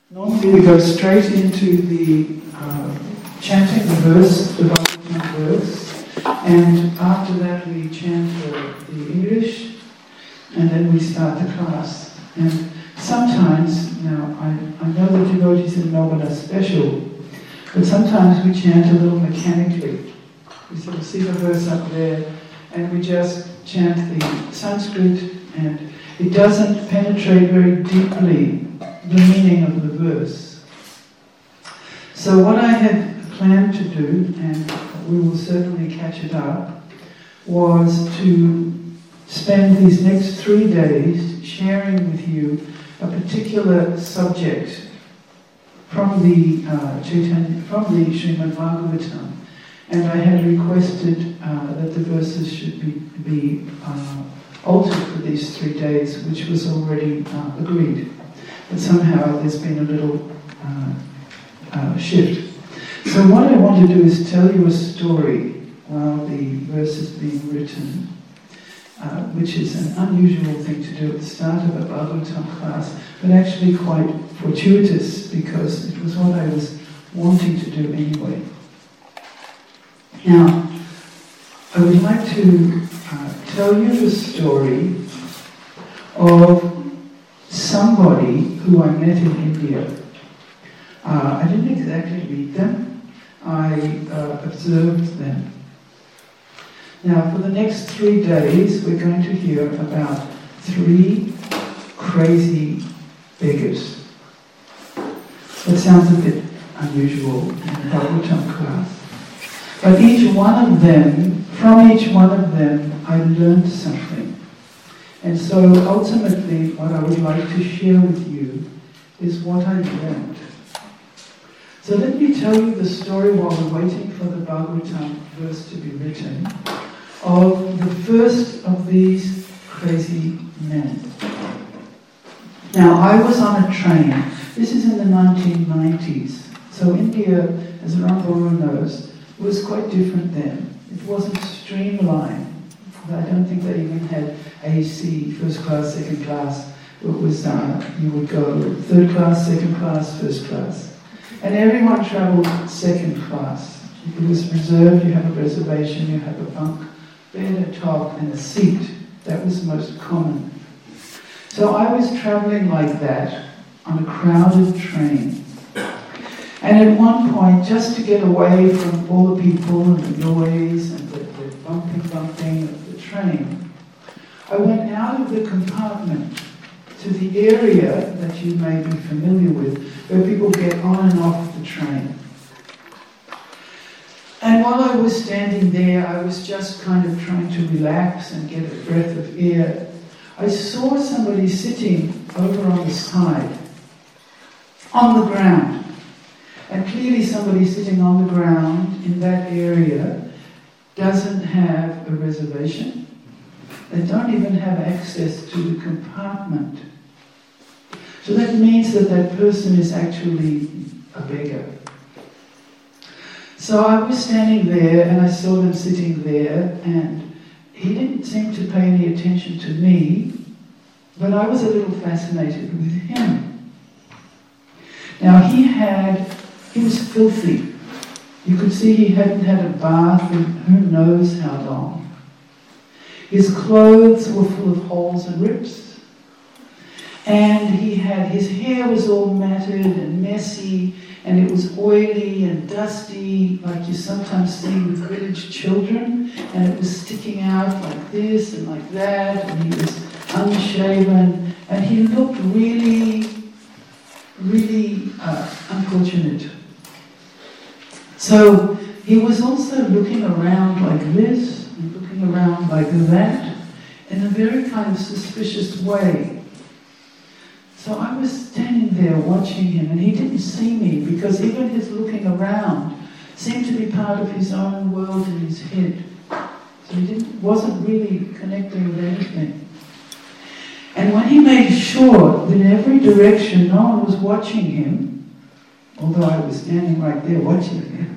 Normally we go straight into the chanting the verse, the Bhagavatam verse, and after that we chant the English, and then we start the class. And sometimes, now I know the devotees in Melbourne are special, but sometimes we chant a little mechanically. We sort of see the verse up there, and we just chant the Sanskrit, and it doesn't penetrate very deeply the meaning of the verse. So what I had planned to do, and we will certainly catch it up, was to spend these next 3 days sharing with you a particular subject from the Srimad Bhagavatam, and I had requested that the verses should be altered for these 3 days, which was already agreed. But somehow there's been a little shift. So what I want to do is tell you a story while the verse is being written, which is an unusual thing to do at the start of a Bhagavatam class, but actually quite fortuitous because it was what I was wanting to do anyway. Now, I would like to tell you the story of somebody who I met in India. I didn't exactly meet them, I observed them. Now, for the next 3 days, we're going to hear about 3 crazy beggars. That sounds a bit unusual in a Bhagavatam class. But from each one of them, I learned something. And so ultimately, what I would like to share with you is what I learned. So let me tell you the story while we're waiting for the Bhagavatam verse to be written, of the first of these crazy men. Now, I was on a train. This is in the 1990s. So India, as Ramguru knows, was quite different then. It wasn't streamlined. I don't think they even had AC, first class, second class. It was, you would go third class, second class, first class. And everyone travelled second class. It was reserved, you have a reservation, you have a bunk, bed, a top, and a seat. That was most common. So I was travelling like that on a crowded train. And at one point, just to get away from all the people and the noise and the bumping of the train, I went out of the compartment to the area that you may be familiar with, where people get on and off the train. And while I was standing there, I was just kind of trying to relax and get a breath of air. I saw somebody sitting over on the side, on the ground. And clearly somebody sitting on the ground in that area doesn't have a reservation. They don't even have access to the compartment. So that means that that person is actually a beggar. So I was standing there and I saw them sitting there, and he didn't seem to pay any attention to me, but I was a little fascinated with him. Now he was filthy. You could see he hadn't had a bath in who knows how long. His clothes were full of holes and rips. And his hair was all matted and messy, and it was oily and dusty, like you sometimes see with village children, and it was sticking out like this and like that, and he was unshaven, and he looked really, really unfortunate. So he was also looking around like this, and looking around like that, in a very kind of suspicious way. So I was standing there watching him, and he didn't see me, because even his looking around seemed to be part of his own world in his head. So he wasn't really connecting with anything. And when he made sure that in every direction no one was watching him, although I was standing right there watching him,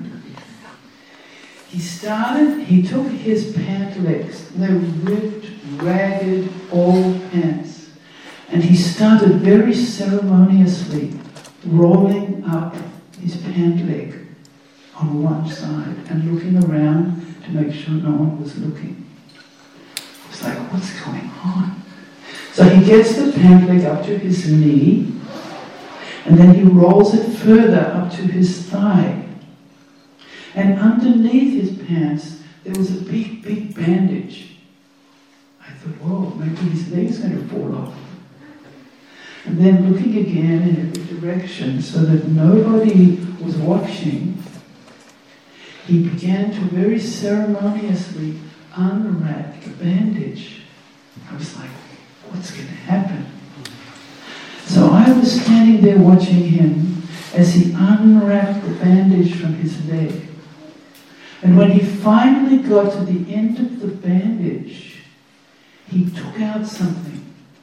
he took his pant legs, they were ripped, ragged, old pants, and he started very ceremoniously rolling up his pant leg on one side and looking around to make sure no one was looking. It's like, what's going on? So he gets the pant leg up to his knee, and then he rolls it further up to his thigh. And underneath his pants, there was a big, big bandage. I thought, whoa, maybe his leg's going to fall off. And then looking again in every direction so that nobody was watching, he began to very ceremoniously unwrap the bandage. I was like, what's going to happen? So I was standing there watching him as he unwrapped the bandage from his leg. And when he finally got to the end of the bandage, he took out something.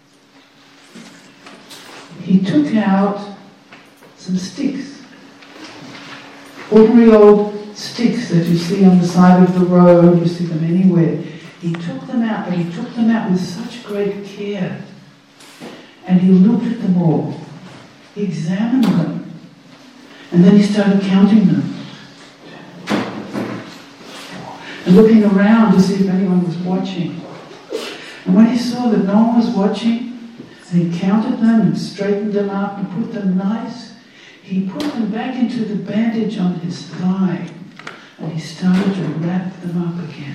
He took out some sticks. Ordinary old sticks that you see on the side of the road, you see them anywhere. He took them out, but he took them out with such great care. And he looked at them all. He examined them. And then he started counting them. And looking around to see if anyone was watching. And when he saw that no one was watching, and he counted them and straightened them up and put them nice, he put them back into the bandage on his thigh, and he started to wrap them up again.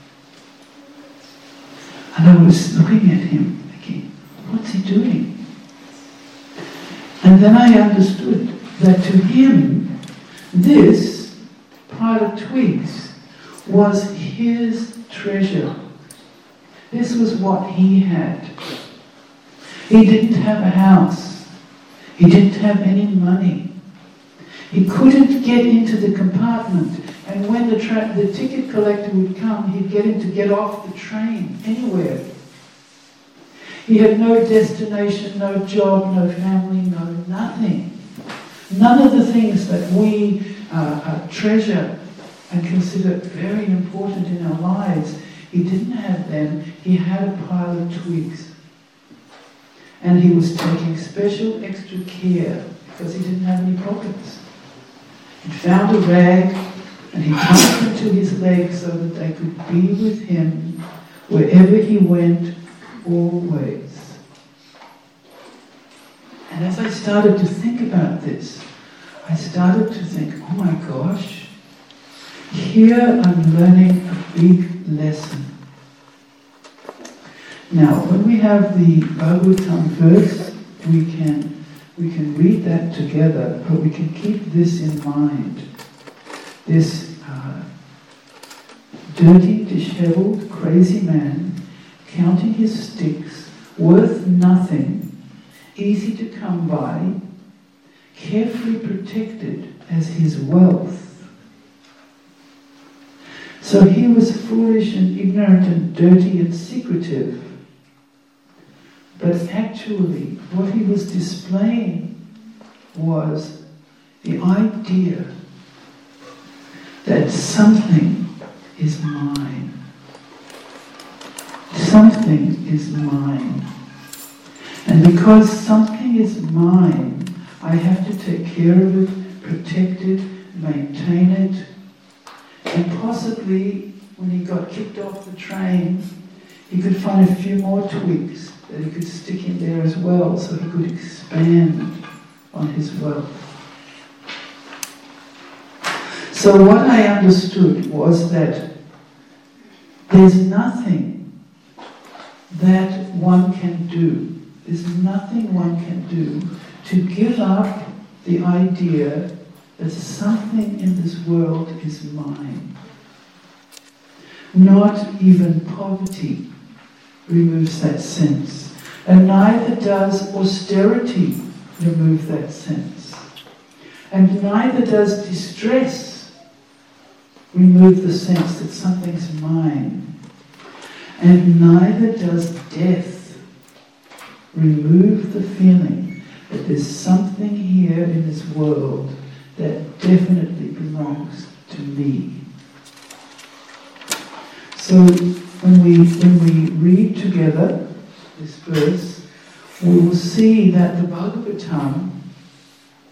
And I was looking at him thinking, what's he doing? And then I understood that to him, this pile of twigs was his treasure. This was what he had. He didn't have a house. He didn't have any money. He couldn't get into the compartment. And when the ticket collector would come, he'd get him to get off the train anywhere. He had no destination, no job, no family, no nothing. None of the things that we treasure and consider very important in our lives. He didn't have them. He had a pile of twigs. And he was taking special extra care because he didn't have any pockets. He found a rag and he tied them to his legs so that they could be with him wherever he went, always. And as I started to think about this, I started to think, oh my gosh, here I'm learning a big lesson. Now, when we have the Bhagavatam verse, we can read that together, but we can keep this in mind. This dirty, disheveled, crazy man, counting his sticks, worth nothing, easy to come by, carefully protected as his wealth. So he was foolish and ignorant and dirty and secretive. But actually, what he was displaying was the idea that something is mine. Something is mine. And because something is mine, I have to take care of it, protect it, maintain it. And possibly, when he got kicked off the train, he could find a few more twigs that he could stick in there as well, so he could expand on his wealth. So what I understood was that there's nothing that one can do. There's nothing one can do to give up the idea that something in this world is mine. Not even poverty removes that sense. And neither does austerity remove that sense. And neither does distress remove the sense that something's mine. And neither does death remove the feeling that there's something here in this world that definitely belongs to me. So when we read together this verse, we will see that the Bhagavatam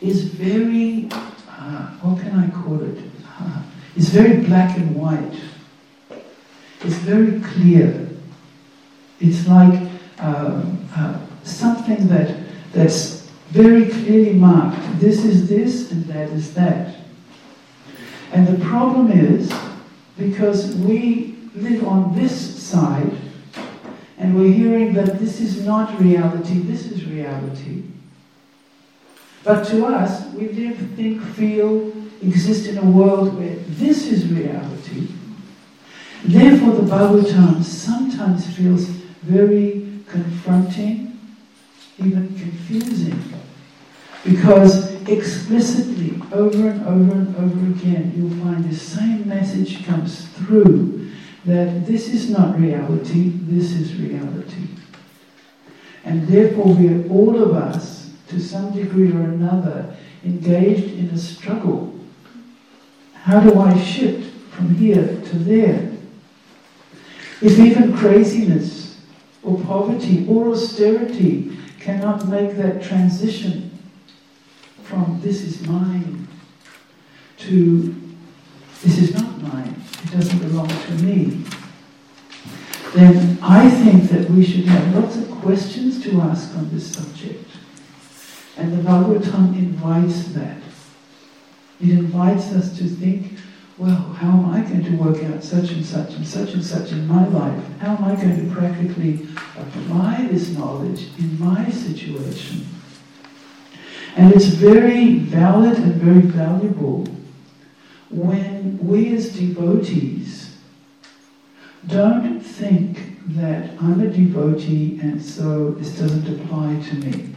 is very, what can I call it? It's very black and white. It's very clear. It's like something that's very clearly marked. This is this and that is that. And the problem is, because we live on this side, and we're hearing that this is not reality, this is reality. But to us, we live, think, feel, exist in a world where this is reality. Therefore, the Bhagavatam sometimes feels very confronting, even confusing, because explicitly, over and over and over again, you'll find the same message comes through, that this is not reality, this is reality. And therefore, we are all of us, to some degree or another, engaged in a struggle. How do I shift from here to there? If even craziness or poverty or austerity cannot make that transition from this is mine to this is not mine, it doesn't belong to me, then I think that we should have lots of questions to ask on this subject. And the Bhagavatam invites that. It invites us to think, well, how am I going to work out such and such and such and such in my life? How am I going to practically apply this knowledge in my situation? And it's very valid and very valuable when we as devotees don't think that I'm a devotee and so this doesn't apply to me.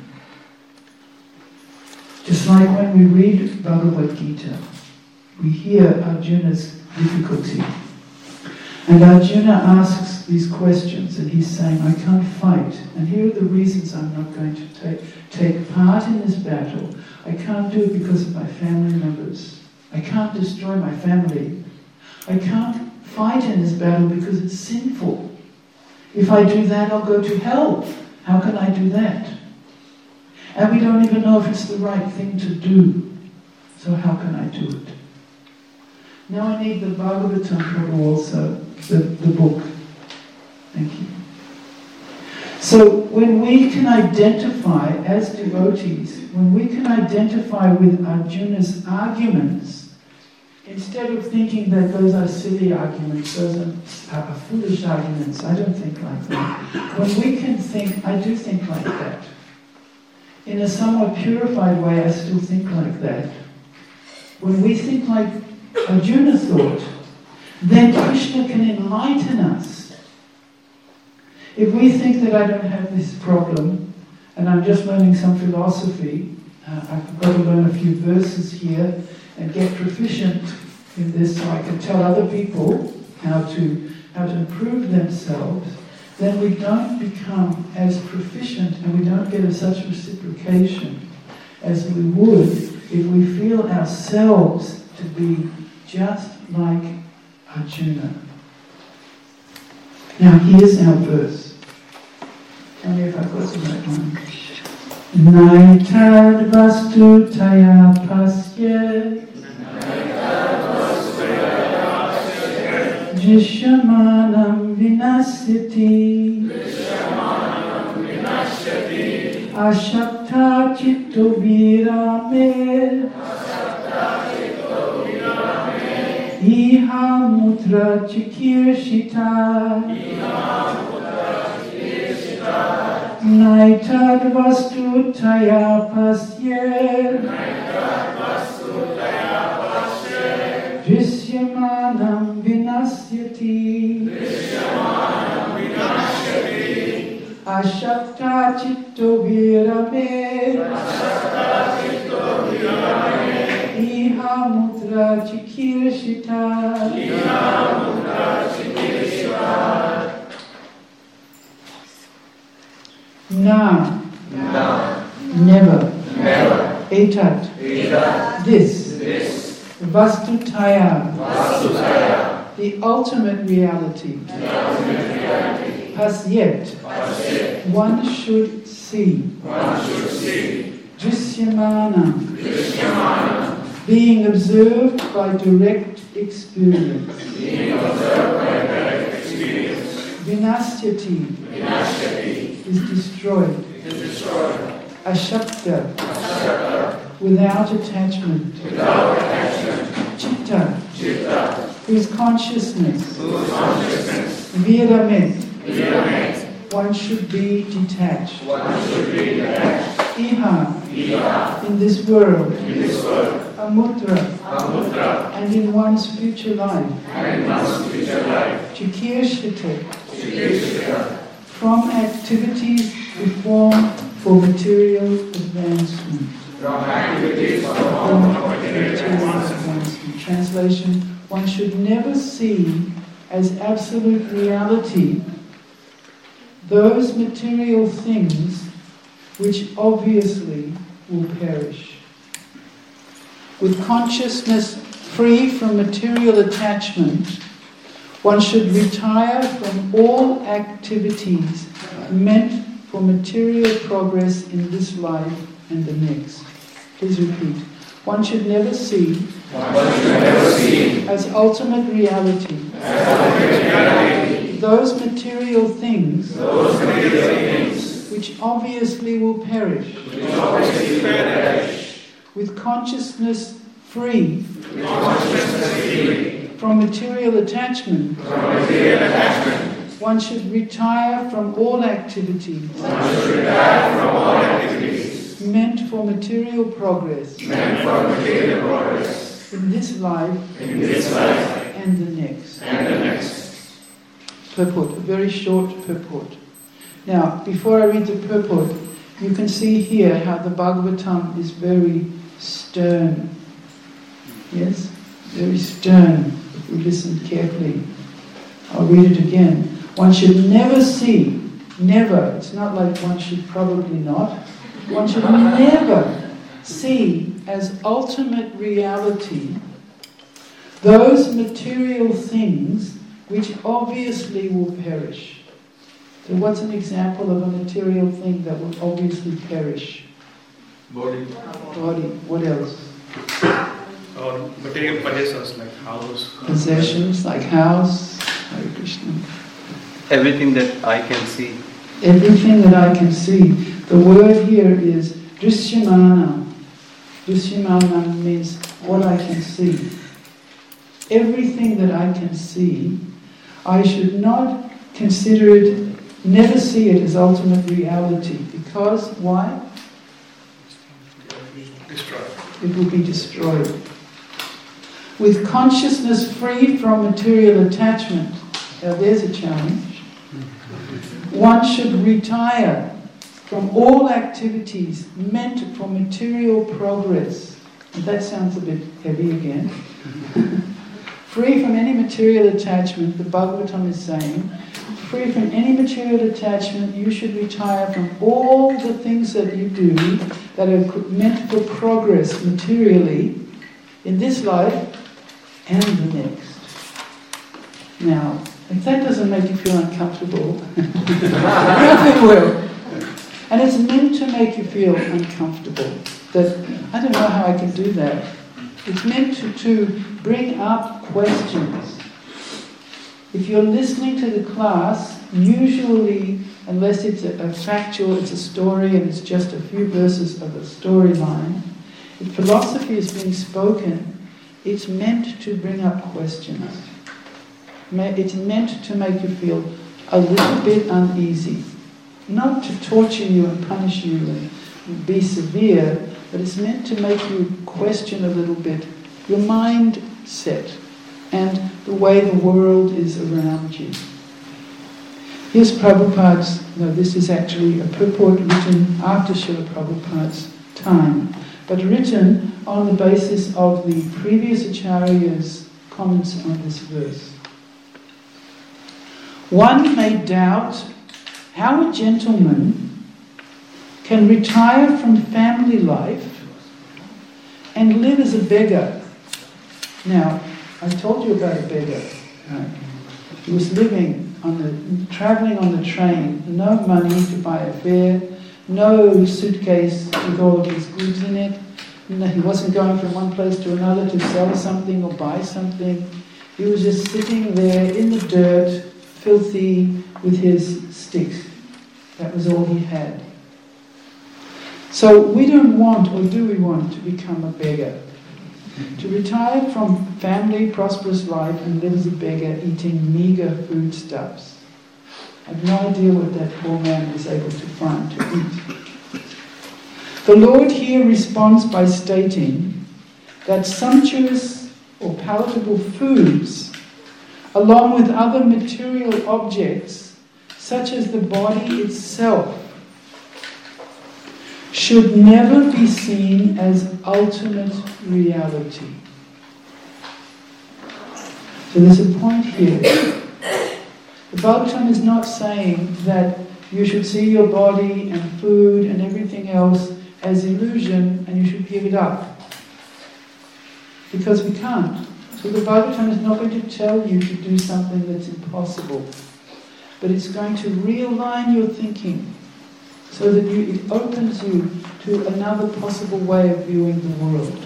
Just like when we read Bhagavad Gita, we hear Arjuna's difficulty. And Arjuna asks these questions and he's saying, I can't fight. And here are the reasons I'm not going to take part in this battle. I can't do it because of my family members. I can't destroy my family. I can't fight in this battle because it's sinful. If I do that, I'll go to hell. How can I do that? And we don't even know if it's the right thing to do. So how can I do it? Now I need the Bhagavatam Prabhu also, the book. Thank you. So when we can identify as devotees, when we can identify with Arjuna's arguments, instead of thinking that those are silly arguments, those are foolish arguments, I don't think like that. When we can think, I do think like that. In a somewhat purified way, I still think like that. When we think like Arjuna thought, then Krishna can enlighten us. If we think that I don't have this problem, and I'm just learning some philosophy, I've got to learn a few verses here and get proficient in this so I can tell other people how to improve themselves, then we don't become as proficient and we don't get such reciprocation as we would if we feel ourselves to be just like Arjuna. Now here's our verse. Tell me if I've got the right one. Naitad vastu taya pasye Jishamanam vinasyati Ashakta chitto virame Iha mutra chikirshita Naitad vastu taya pasye Drisyamanam vinasyati Ashakta chitto virame Iha mutra chikirshita Na, never, etat, this, vastutaya, the ultimate reality, pasyet, one should see, Drisyamanam, being observed by direct experience. Vinasyati is destroyed. Ashakta, without attachment. Chitta, whose consciousness. Viramet, one should be detached. Iha, in this world. Amutra, and in one's future life. Chikirshite, from activities performed for material advancement. Translation, one should never see as absolute reality those material things which obviously will perish. With consciousness free from material attachment, one should retire from all activities meant for material progress in this life and the next. Please repeat. One should never see as ultimate reality those material things which obviously will perish. With consciousness free from material attachment, one should retire from all activities meant for material progress in this life and the next. Purport, a very short purport. Now, before I read the purport, you can see here how the Bhagavatam is very stern. Yes? Very stern, if we listen carefully. I'll read it again. One should never see, never, it's not like one should probably not, one should never see as ultimate reality those material things which obviously will perish. So what's an example of a material thing that will obviously perish? Body. What else? Or material possessions like house. Possessions like house. Hare Krishna. Everything that I can see. Everything that I can see. The word here is drishyamana. Drishyamana means what I can see. Everything that I can see, I should not consider it, never see it as ultimate reality. Because, why? Destroyed. It will be destroyed. With consciousness free from material attachment, now there's a challenge, one should retire from all activities meant for material progress. And that sounds a bit heavy again. Free from any material attachment, the Bhagavatam is saying, free from any material attachment, you should retire from all the things that you do that are meant for progress materially in this life and the next. Now, if that doesn't make you feel uncomfortable, nothing will. And it's meant to make you feel uncomfortable. That I don't know how I can do that. It's meant to bring up questions. If you're listening to the class, usually, unless it's a factual, it's a story and it's just a few verses of a storyline, if philosophy is being spoken, it's meant to bring up questions. It's meant to make you feel a little bit uneasy. Not to torture you and punish you and be severe, but it's meant to make you question a little bit your mindset and the way the world is around you. Here's Prabhupada's, this is actually a purport written after Srila Prabhupada's time, but written on the basis of the previous Acharya's comments on this verse. One may doubt how a gentleman can retire from family life and live as a beggar. Now, I told you about a beggar. He was travelling on the train, no money to buy a fare, no suitcase with all of his goods in it, He wasn't going from one place to another to sell something or buy something. He was just sitting there in the dirt, filthy, with his sticks. That was all he had. So we don't want, or do we want, to become a beggar? To retire from family, prosperous life and live as a beggar eating meagre foodstuffs. I have no idea what that poor man was able to find to eat. The Lord here responds by stating that sumptuous or palatable foods, along with other material objects, such as the body itself, should never be seen as ultimate reality. So there's a point here. The Bhagavatam is not saying that you should see your body and food and everything else as illusion and you should give it up. Because we can't. So the Bhagavatam is not going to tell you to do something that's impossible. But it's going to realign your thinking so that it opens you to another possible way of viewing the world.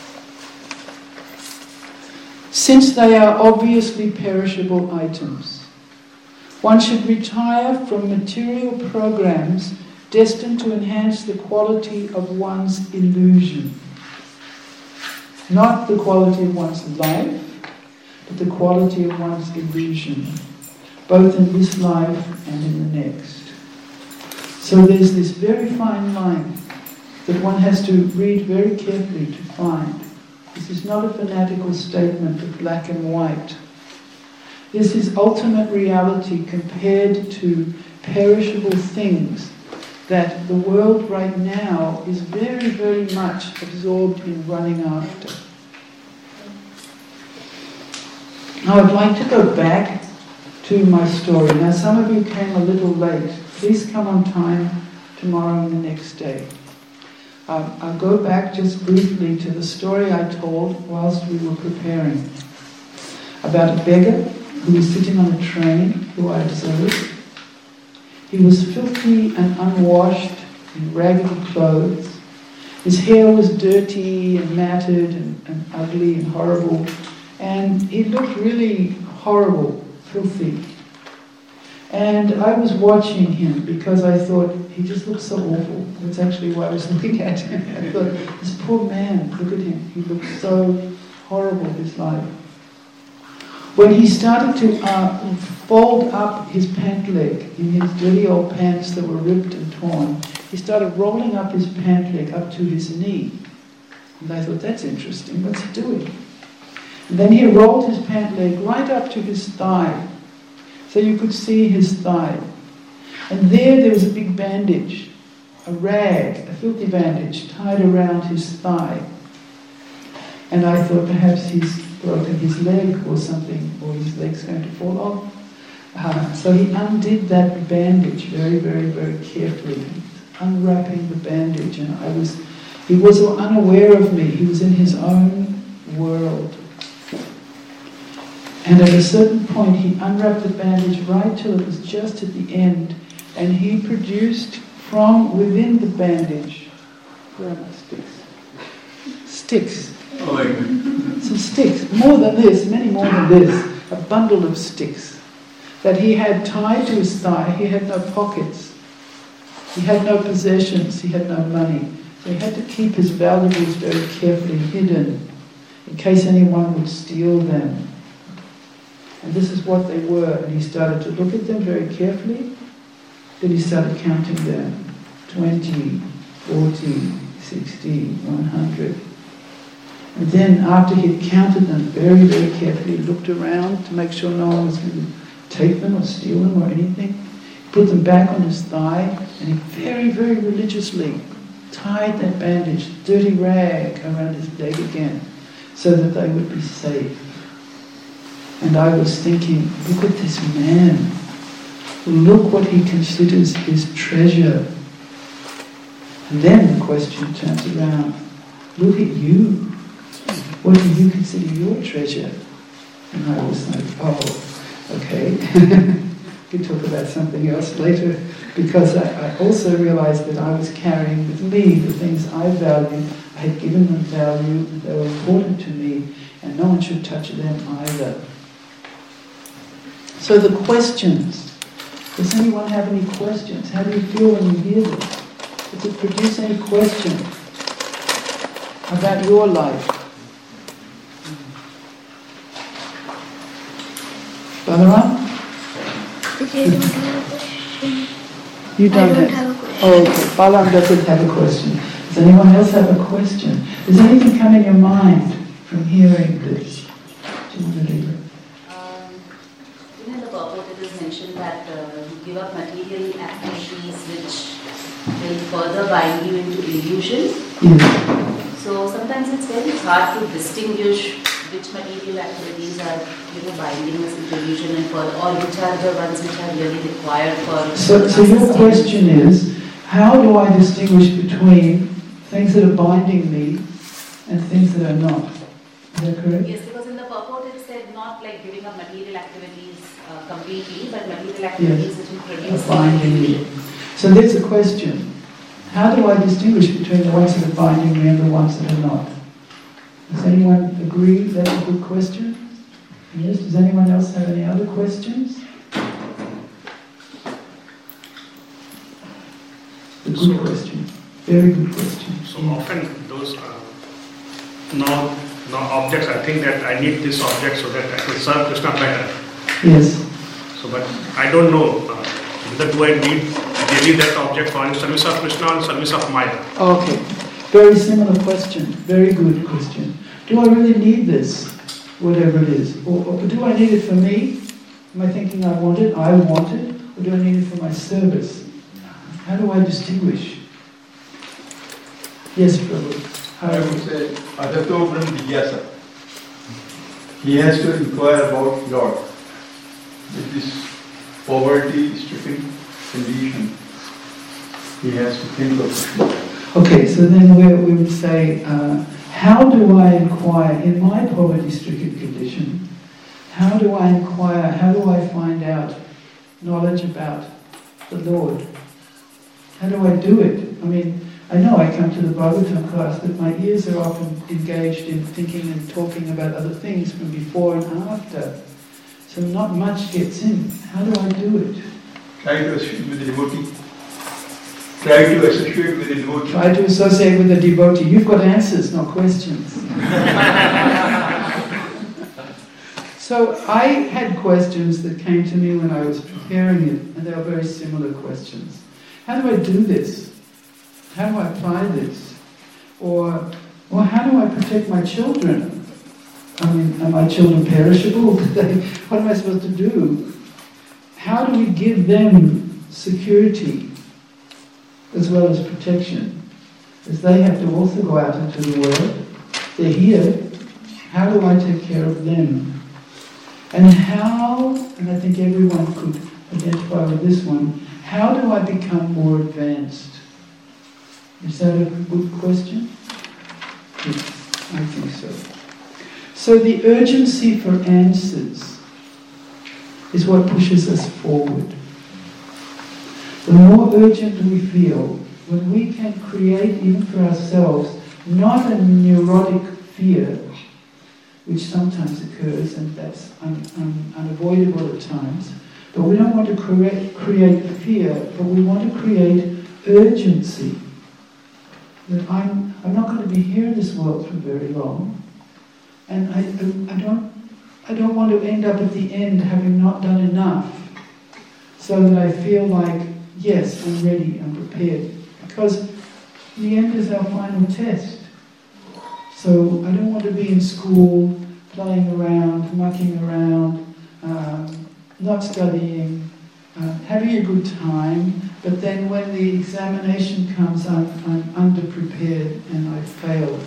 Since they are obviously perishable items, one should retire from material programs destined to enhance the quality of one's illusion. Not the quality of one's life, but the quality of one's illusion, both in this life and in the next. So there's this very fine line that one has to read very carefully to find. This is not a fanatical statement of black and white. This is ultimate reality compared to perishable things that the world right now is very, very much absorbed in running after. Now I'd like to go back to my story. Now some of you came a little late. Please come on time tomorrow and the next day. I'll go back just briefly to the story I told whilst we were preparing about a beggar who was sitting on a train, who I observed. He was filthy and unwashed in raggedy clothes. His hair was dirty and matted and ugly and horrible. And he looked really horrible, filthy. And I was watching him because I thought, he just looks so awful. That's actually why I was looking at him. I thought, this poor man, look at him. He looks so horrible, his life. When he started to fold up his pant leg in his dirty old pants that were ripped and torn, he started rolling up his pant leg up to his knee. And I thought, that's interesting. What's he doing? And then he rolled his pant leg right up to his thigh, so you could see his thigh. And there was a big bandage, a rag, a filthy bandage, tied around his thigh. And I thought perhaps he's broken his leg or something, or his leg's going to fall off. So he undid that bandage very, very, very carefully, unwrapping the bandage. And he was unaware of me. He was in his own world. And at a certain point, he unwrapped the bandage right till it was just at the end, and he produced from within the bandage, where are my sticks? Sticks. Oh, Some sticks, more than this, many more than this, a bundle of sticks that he had tied to his thigh. He had no pockets, he had no possessions, he had no money. So he had to keep his valuables very carefully hidden in case anyone would steal them. And this is what they were. And he started to look at them very carefully. Then he started counting them. 20, 40, 60, 100. And then after he had counted them very, very carefully, he looked around to make sure no one was going to take them or steal them or anything. He put them back on his thigh, and he very, very religiously tied that bandage, dirty rag, around his leg again, so that they would be safe. And I was thinking, look at this man. Look what he considers his treasure. And then the question turns around. Look at you. What do you consider your treasure? And I was like, oh, okay. We'll talk about something else later. Because I also realized that I was carrying with me the things I valued I had given them value, and they were important to me, and no one should touch them either. So the questions. Does anyone have any questions? How do you feel when you hear this? Does it produce any questions about your life? Balaram? I don't have a question. You don't I don't have a question. Oh, okay. Balaram doesn't have a question. Does anyone else have a question? Does anything come in your mind from hearing this? Do you want to leave it? In the purport it is mentioned that you give up material activities which will further bind you into illusion. Yes. So sometimes it's very hard to distinguish which material activities are binding us into illusion and further, or which are the ones which are really required for. So your question is, how do I distinguish between things that are binding me and things that are not? Is that correct? Yes, because in the purport it said not like giving up material activities completely, but material activities which will produce binding me. So there's a question. How do I distinguish between the ones that are binding me and the ones that are not? Does anyone agree that's a good question? Yes. Does anyone else have any other questions? A good question. Very good question. So often those no objects, I think that I need this object so that I can serve Krishna better. Yes. So, but I don't know whether do I need really that object for service of Krishna or service of Maya. Okay. Very similar question. Very good question. Do I really need this, whatever it is? Or do I need it for me? Am I thinking I want it, or do I need it for my service? How do I distinguish? Yes, Prabhu. I would say, Adato Brahm Jigyasa. He has to inquire about Lord. With this poverty-stricken condition, he has to think of it. Okay, so then we would say, how do I inquire in my poverty-stricken condition? How do I inquire, how do I find out knowledge about the Lord? How do I do it? I mean, I know I come to the Bhagavatam class, but my ears are often engaged in thinking and talking about other things from before and after. So not much gets in. How do I do it? Try to associate with the devotee. Try to associate with the devotee. Try to associate with the devotee. You've got answers, not questions. So I had questions that came to me when I was preparing it, and they were very similar questions. How do I do this? How do I apply this? Or how do I protect my children? I mean, are my children perishable? What am I supposed to do? How do we give them security as well as protection? As they have to also go out into the world. They're here. How do I take care of them? And and I think everyone could identify with this one, how do I become more advanced? Is that a good question? Yes, I think so. So the urgency for answers is what pushes us forward. The more urgent we feel, when we can create even for ourselves, not a neurotic fear, which sometimes occurs, and that's unavoidable at times, but we don't want to create fear, but we want to create urgency. That I'm not going to be here in this world for very long, and I don't want to end up at the end having not done enough, so that I feel like, yes, I'm ready, I'm prepared, because the end is our final test. So I don't want to be in school, playing around, mucking around, not studying, having a good time, but then when the examination comes, I'm underprepared and I failed.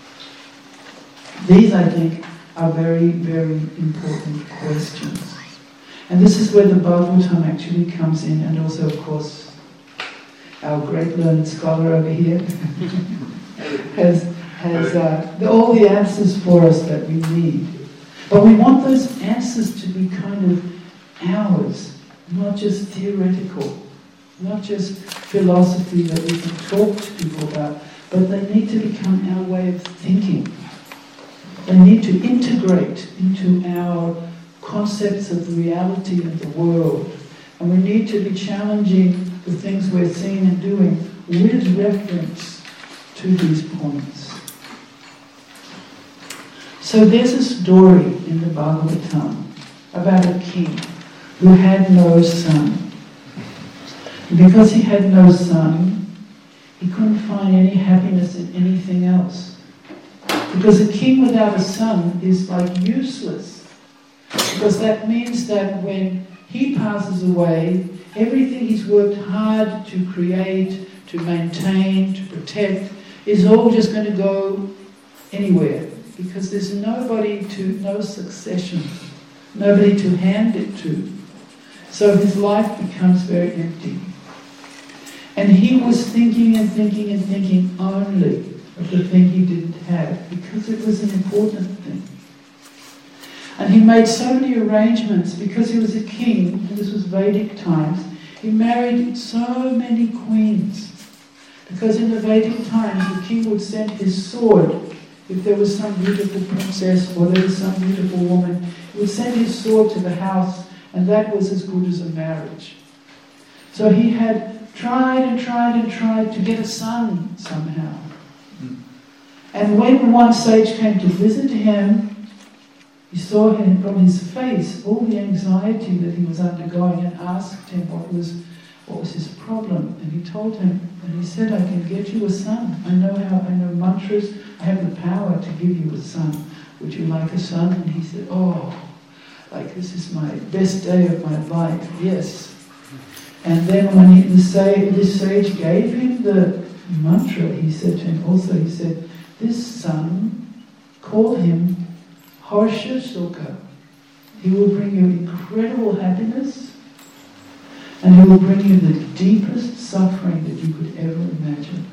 These, I think, are very, very important questions. And this is where the Bhagavatam actually comes in, and also, of course, our great learned scholar over here has all the answers for us that we need. But we want those answers to be kind of ours, not just theoretical, not just philosophy that we can talk to people about, but they need to become our way of thinking. They need to integrate into our concepts of the reality of the world. And we need to be challenging the things we're seeing and doing with reference to these points. So there's a story in the Bhagavatam about a king who had no son. And because he had no son, he couldn't find any happiness in anything else. Because a king without a son is like useless. Because that means that when he passes away, everything he's worked hard to create, to maintain, to protect, is all just going to go anywhere. Because there's no succession, nobody to hand it to. So his life becomes very empty. And he was thinking and thinking and thinking only of the thing he didn't have, because it was an important thing. And he made so many arrangements, because he was a king, and this was Vedic times, he married so many queens. Because in the Vedic times, the king would send his sword. If there was some beautiful princess or there was some beautiful woman, he would send his sword to the house, and that was as good as a marriage. So he had tried and tried and tried to get a son somehow. And when one sage came to visit him, he saw him from his face all the anxiety that he was undergoing, and asked him what was his problem. And he told him, and he said, I can get you a son. I know mantras, I have the power to give you a son. Would you like a son? And he said, oh, like this is my best day of my life, yes. And then when this sage gave him the mantra, he said to him also, he said, this son, call him Harsha Sukha. He will bring you incredible happiness, and he will bring you the deepest suffering that you could ever imagine.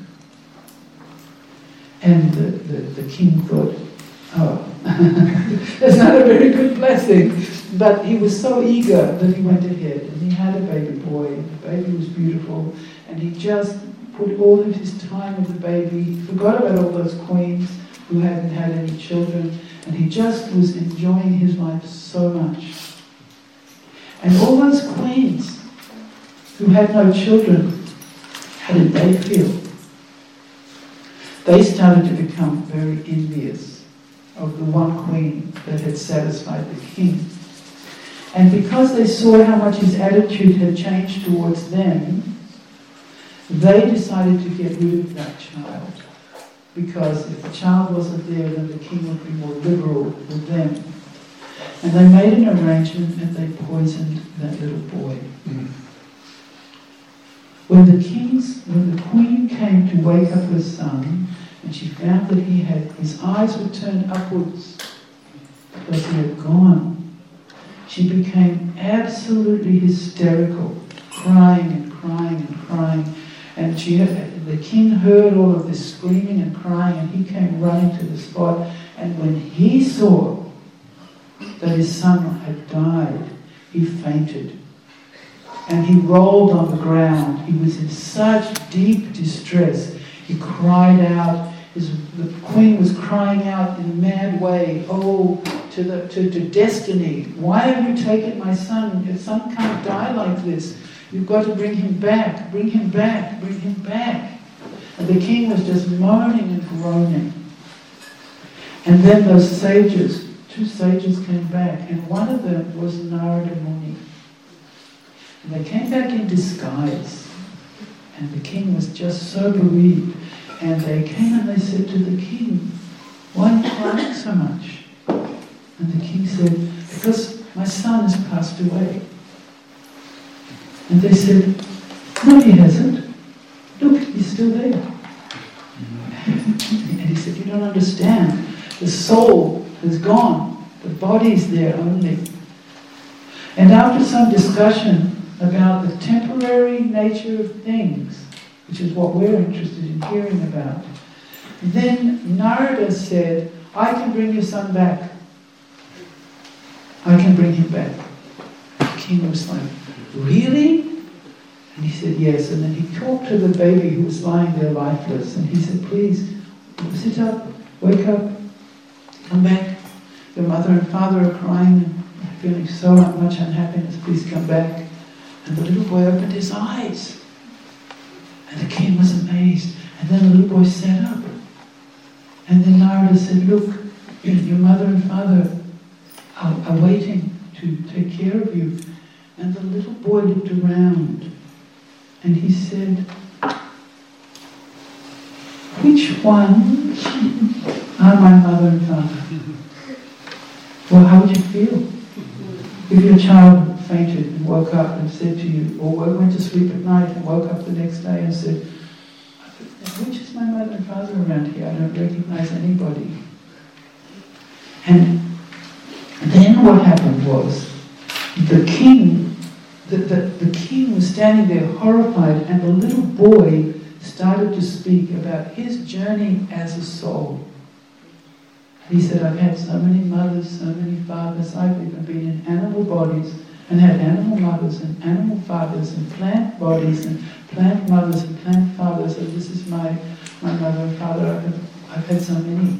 And the king thought, oh, that's not a very good blessing. But he was so eager that he went ahead, and he had a baby boy. The baby was beautiful, and he just put all of his time with the baby. He forgot about all those queens who hadn't had any children, and he just was enjoying his life so much. And all those queens who had no children, how did they feel? They started to become very envious of the one queen that had satisfied the king. And because they saw how much his attitude had changed towards them, they decided to get rid of that child. Because if the child wasn't there, then the king would be more liberal with them. And they made an arrangement, and they poisoned that little boy. Mm-hmm. When the queen came to wake up her son, and she found that his eyes were turned upwards because he had gone, she became absolutely hysterical, crying and crying and crying. And the king heard all of this screaming and crying, and he came running to the spot. And when he saw that his son had died, he fainted. And he rolled on the ground. He was in such deep distress. He cried out. The queen was crying out in a mad way, oh, to destiny, why have you taken my son? Your son can't die like this. You've got to bring him back, bring him back, bring him back. And the king was just moaning and groaning. And then those sages, 2 sages came back, and one of them was Narada Muni. And they came back in disguise. And the king was just so bereaved. And they came and they said to the king, why are you crying so much? And the king said, because my son has passed away. And they said, no, he hasn't. Look, he's still there. And he said, you don't understand. The soul has gone. The body's there only. And after some discussion about the temporary nature of things, which is what we're interested in hearing about, then Narada said, I can bring your son back. I can bring him back. The king was like, really? And he said, yes. And then he talked to the baby who was lying there lifeless. And he said, please, sit up, wake up, come back. Your mother and father are crying and feeling so much unhappiness. Please come back. And the little boy opened his eyes. And the king was amazed. And then the little boy sat up. And then Narada said, look, your mother and father are waiting to take care of you. And the little boy looked around and he said, which ones are my mother and father? Well, how would you feel if your child fainted and woke up and said to you, or went to sleep at night and woke up the next day and said, which is my mother and father around here? I don't recognize anybody. And then what happened was, the king was standing there horrified, and the little boy started to speak about his journey as a soul. He said, I've had so many mothers, so many fathers, I've even been in animal bodies and had animal mothers and animal fathers and plant bodies and plant mothers and plant fathers, and this is my mother and father, I've had so many.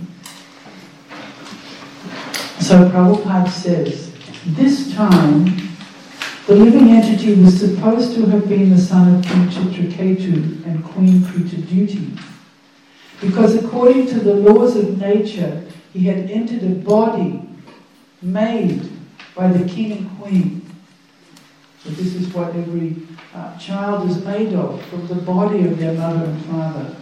So Prabhupada says, this time, the living entity was supposed to have been the son of King Chitraketu and Queen Kritaduti, because according to the laws of nature, he had entered a body made by the king and queen. So this is what every child is made of, from the body of their mother and father.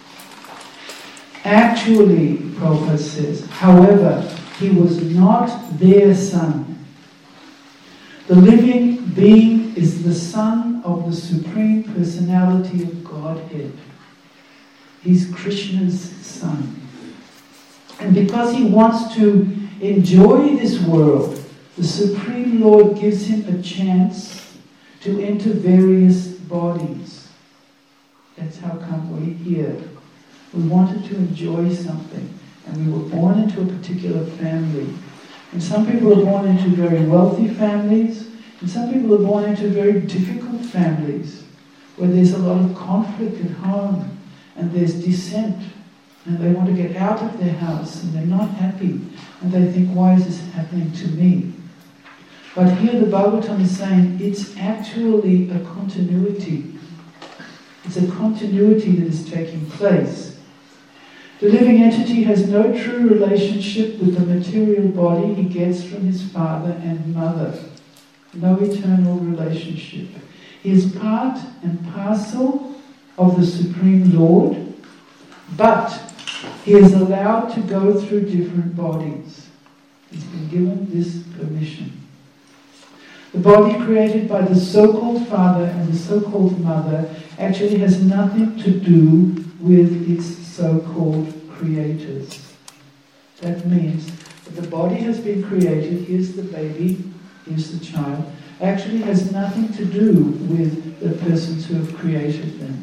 Actually, Prabhupada says, however, he was not their son. The living being is the son of the Supreme Personality of Godhead. He's Krishna's son. And because he wants to enjoy this world, the Supreme Lord gives him a chance to enter various bodies. That's how come we're here. We wanted to enjoy something, and we were born into a particular family. And some people are born into very wealthy families, and some people are born into very difficult families, where there's a lot of conflict at home, and there's dissent, and they want to get out of their house, and they're not happy, and they think, why is this happening to me? But here the Bhagavatam is saying it's actually a continuity. It's a continuity that is taking place. The living entity has no true relationship with the material body he gets from his father and mother. No eternal relationship. He is part and parcel of the Supreme Lord, but he is allowed to go through different bodies. He's been given this permission. The body created by the so-called father and the so-called mother actually has nothing to do with its so-called creators. That means that the body has been created, here's the baby, here's the child, actually has nothing to do with the persons who have created them.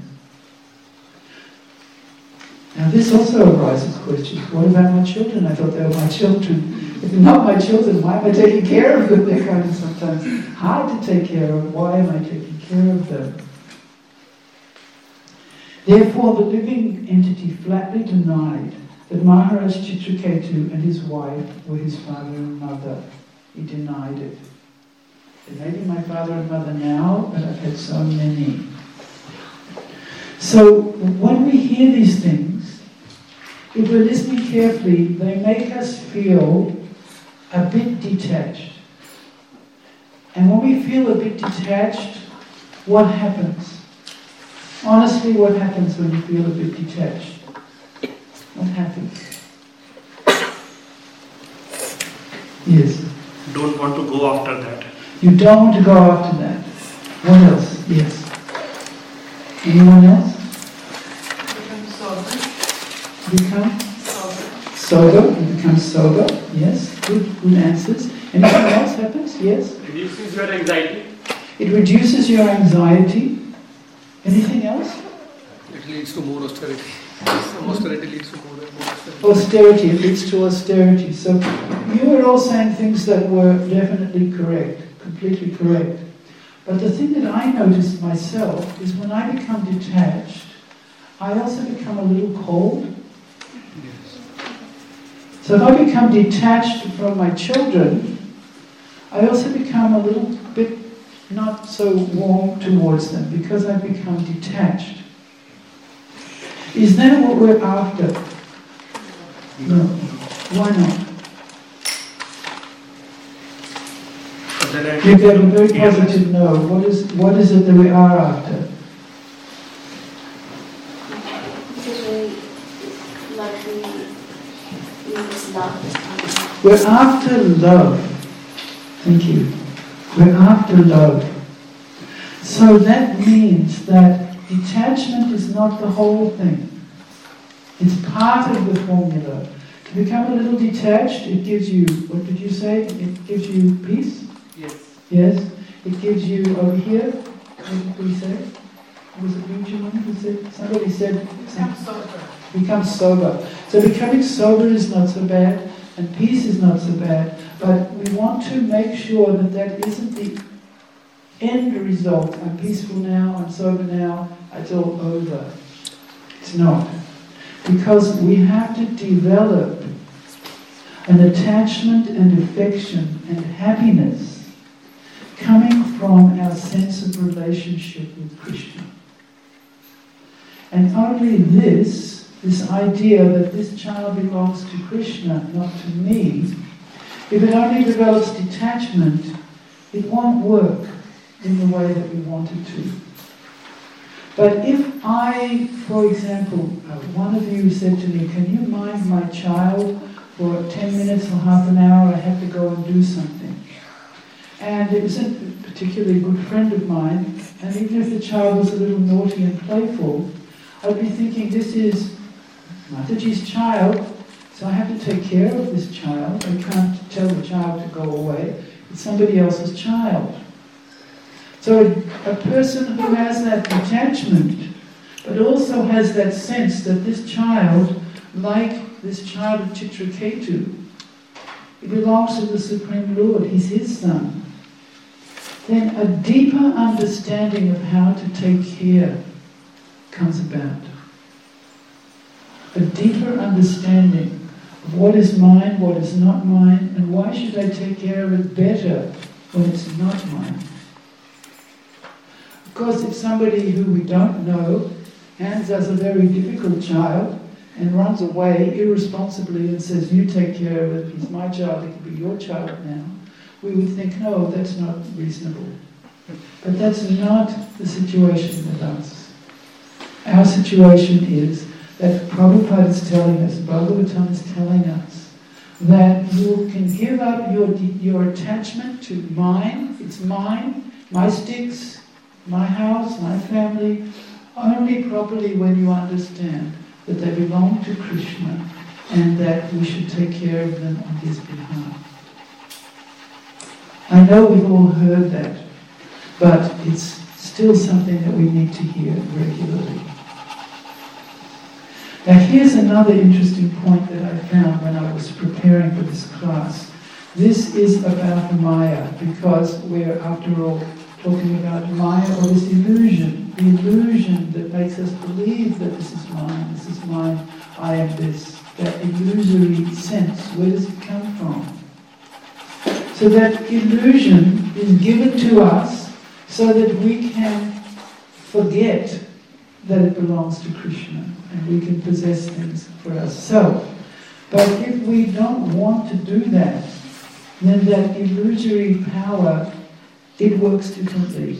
Now this also arises questions. What about my children? I thought they were my children. If they're not my children, why am I taking care of them? They're kind of sometimes hard to take care of. Why am I taking care of them? Therefore, the living entity flatly denied that Maharaj Chitraketu and his wife were his father and mother. He denied it. They may be my father and mother now, but I've had so many. So, when we hear these things, if we're listening carefully, they make us feel a bit detached. And when we feel a bit detached, what happens? Honestly, what happens when you feel a bit detached? What happens? Yes. Don't want to go after that. You don't want to go after that. What else? Yes. Anyone else? Become sober. You become sober. Yes. Good answers. Anything else happens? Yes. Reduces your anxiety. It reduces your anxiety. Anything else? It leads to more austerity. Austerity leads to more austerity. Austerity. It leads to austerity. So you were all saying things that were definitely correct, completely correct. But the thing that I notice myself is when I become detached, I also become a little cold. So if I become detached from my children, I also become a little bit not so warm towards them because I've become detached. Is that what we're after? No. Why not? You get a very positive no. What is it that we are after? We're after love. Thank you. We're after love. So that means that detachment is not the whole thing. It's part of the formula. To become a little detached, it gives you, what did you say? It gives you peace? Yes. Yes. It gives you over here. What did we say? Was it Benjamin who said? Somebody said. Become sober. So becoming sober is not so bad, and peace is not so bad. But we want to make sure that that isn't the end result. I'm peaceful now. I'm sober now. It's all over. It's not. Because we have to develop an attachment and affection and happiness coming from our sense of relationship with Krishna. And only this idea that this child belongs to Krishna, not to me, if it only develops detachment, it won't work in the way that we want it to. But if I, for example, one of you said to me, can you mind my child for 10 minutes or half an hour? I have to go and do something. And it was a particularly good friend of mine, and even if the child was a little naughty and playful, I'd be thinking, this is Mataji's child, so I have to take care of this child. I can't tell the child to go away. It's somebody else's child. So a person who has that detachment, but also has that sense that this child, like this child of Chitraketu, he belongs to the Supreme Lord, he's his son, then a deeper understanding of how to take care comes about. A deeper understanding of what is mine, what is not mine, and why should I take care of it better when it's not mine. Of course, if somebody who we don't know hands us a very difficult child and runs away irresponsibly and says, you take care of it, he's my child, it can be your child now, we would think, no, that's not reasonable. But that's not the situation with us. Our situation is that Prabhupada is telling us, Bhagavatam is telling us, that you can give up your attachment to mine, it's mine, my sticks, my house, my family, only properly when you understand that they belong to Krishna and that we should take care of them on his behalf. I know we've all heard that, but it's still something that we need to hear regularly. Now here's another interesting point that I found when I was preparing for this class. This is about Maya, because we're, after all, talking about Maya, or this illusion, the illusion that makes us believe that this is mine, I am this, that illusory sense. Where does it come from? So that illusion is given to us so that we can forget that it belongs to Krishna and we can possess things for ourselves. But if we don't want to do that, then that illusory power, it works differently.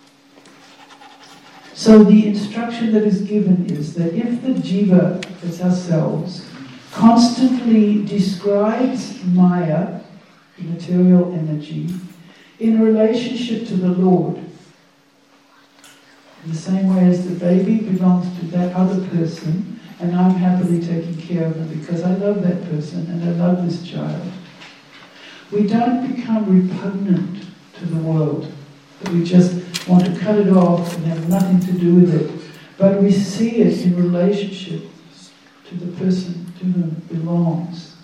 So the instruction that is given is that if the jiva, that's ourselves, constantly describes Maya, the material energy, in relationship to the Lord, in the same way as the baby belongs to that other person, and I'm happily taking care of them because I love that person and I love this child. We don't become repugnant to the world, that we just want to cut it off and have nothing to do with it, but we see it in relationship to the person to whom it belongs.